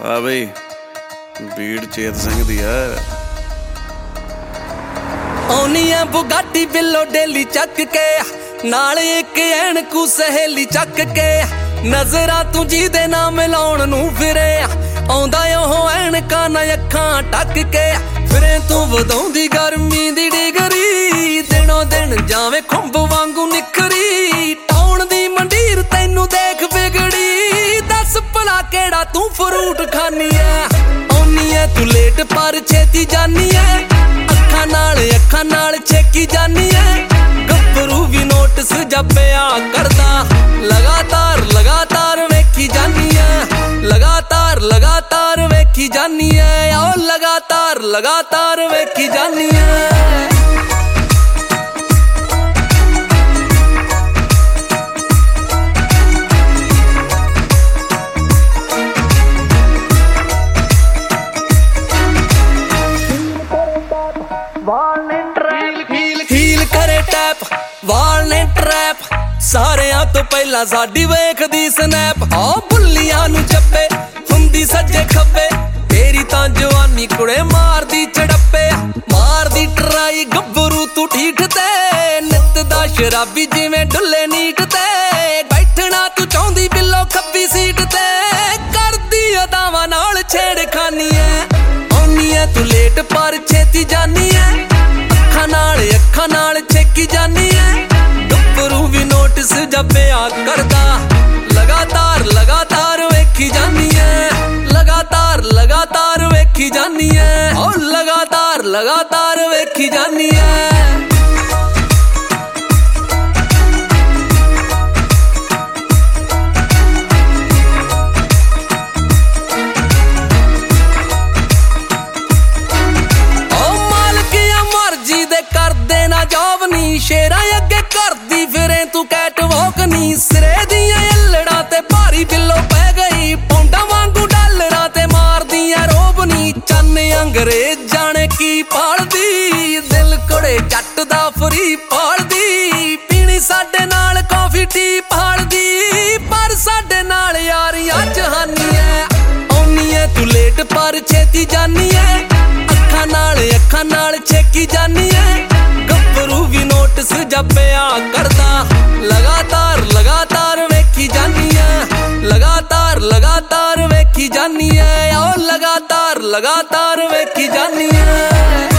ਆ ਬਈ ਬੀੜ ਚੇਤ ਸਿੰਘ ਦੀ ਆ। ਆਉਣੀ ਆ ਬੁਗਾਟੀ ਬਿੱਲੋ ਡੇਲੀ ਚੱਕ ਕੇ, ਨਾਲ ਇੱਕ ਐਨਕੂ ਸਹੇਲੀ ਚੱਕ ਕੇ, ਨਜ਼ਰਾਂ ਤੂੰ ਜਿਹਦੇ ਨਾਲ ਮਿਲਾਉਣ ਨੂੰ ਫਿਰੇ, ਆਉਂਦਾ ਉਹ ਐਨਕਾਂ ਨਾ ਅੱਖਾਂ ਟੱਕ ਕੇ, ਫਿਰੇ ਤੂੰ ਵਧਾਉਂਦੀ ਗਰਮੀ ਦੀ ਡਿਗਰੀ, ਦਿਨੋਂ ਦਿਨ ਜਾਵੇਂ ਖੁੰਭ ਵਾਂਗੂ ਨਿਖਰੀ, ਟਾਉਣ ਦੀ ਮੰਡੀਰ ਤੈਨੂੰ ਦੇਖ ਵਿਗੜੀ, ਦੱਸ ਭਲਾ ਕਿਹੜਾ ਤੂੰ ਫਰੂਟ ਖਾਨੀ ਐ, ਆਉਣੀ ਐ ਤੂੰ ਲੇਟ ਪਰ ਛੇਤੀ ਜਾਨੀ ਐ, ਅੱਖਾਂ ਨਾਲ ਛੇਕੀ ਜਾਨੀ ਐ, ਗੱਭਰੂ ਵੀ ਨੋਟਿਸ ਜੱਪਿਆ ਕਰਦਾ, ਲਗਾਤਾਰ ਵੇਖੀ ਜਾਨੀ ਐ, ਲਗਾਤਾਰ ਵੇਖੀ ਜਾਨੀ ਐ, ਓ ਲਗਾਤਾਰ ਵੇਖੀ ਜਾਨੀ ਐ। ਹੀਲ ਕਰੇ ਟੈਪ ਵਾਲ ਨੇ ਟਰੈਪ, ਸਾਰਿਆਂ ਤੋਂ ਪਹਿਲਾਂ ਸਾਡੀ ਵੇਖਦੀ ਸਨੈਪ, ਆ ਬੁੱਲੀਆਂ ਨੂੰ ਚੱਪੇ ਹੁੰਦੀ ਸੱਜੇ ਖੱਬੇ, ਤੇਰੀ ਤਾਂ ਜਵਾਨੀ ਕੁੜੇ ਮਾਰਦੀ ਚੜੱਪੇ, ਮਾਰਦੀ ਟਰਾਈ ਗੱਭਰੂ ਤੂੰ ਠੀਠ ਤੇ, ਨਿੱਤ ਦਾ ਸ਼ਰਾਬੀ ਜਿਵੇਂ ਡੁੱਲੇ ਨੀਟ ਤੇ, ਬੈਠਣਾ ਤੂੰ ਚਾਹੁੰਦੀ ਬਿੱਲੋ ਖੱਬੀ ਸੀਟ ਤੇ, ਕਰਦੀ ਅਦਾਵਾਂ ਨਾਲ ਛੇੜਖਾਨੀ ਐ, ਆਉਣੀ ਐ ਤੂੰ ਲੇਟ ਪਰ ਛੇਤੀ ਜਾਨੀ ਐ, ਅੱਖਾਂ ਨਾਲ ਛੇਕੀ ਜਾਨੀ ਐ, ਗੱਭਰੂ ਵੀ ਨੋਟਿਸ ਜੱਪਿਆ ਕਰਦਾ, ਲਗਾਤਾਰ ਵੇਖੀ ਜਾਨੀ ਐ, ਲਗਾਤਾਰ ਵੇਖੀ ਜਾਨੀ ਐ, ਓ ਲਗਾਤਾਰ ਵੇਖੀ ਜਾਨੀ ਐ। ਸ਼ੇਰਾਂ ਅੱਗੇ ਕਰਦੀ ਫਿਰੇ ਤੂੰ ਕੈਟਵਾਕ ਨੀ, ਸਿਰੇ ਦੀਆਂ ਅਲੜਾਂ ਤੇ ਭਾਰੀ ਬਿੱਲੋ ਪੈ ਗਈ, ਪੌਂਡਾਂ ਵਾਂਗੂ ਡਾਲਰਾਂ ਤੇ ਮਾਰਦੀਆਂ ਰੋਬ ਨੀ, ਚੰਨ ਅੰਗਰੇਜ਼ ਜਾਣੇ ਕੀ ਭਾਲਦੀ, ਦਿਲ ਕੁੜੇ ਜੱਟ ਦਾ ਫਰੀ ਭਾਲਦੀ, ਪੀਣੀ ਸਾਡੇ ਨਾਲ ਕਾਫੀ ਟੀ ਭਾਲਦੀ, ਪਰ ਸਾਡੇ ਨਾਲ ਯਾਰੀਆਂ ਜਹਾਨੀ ਐ, ਆਉਣੀ ਐ ਤੂੰ ਲੇਟ ਪਰ ਛੇਤੀ ਜਾਨੀ ਐ, ਅੱਖਾਂ ਨਾਲ ਛੇਕੀ ਜਾਨੀ ਐ, ਗੱਭਰੂ ਵੀ ਨੋਟਿਸ ਜੱਪਿਆ ਕਰਦਾ, ਲਗਾਤਾਰ ਵੇਖੀ ਜਾਨੀ ਐ, ਲਗਾਤਾਰ ਵੇਖੀ ਜਾਨੀ ਐ, ਓ ਲਗਾਤਾਰ ਵੇਖੀ ਜਾਨੀ ਐ।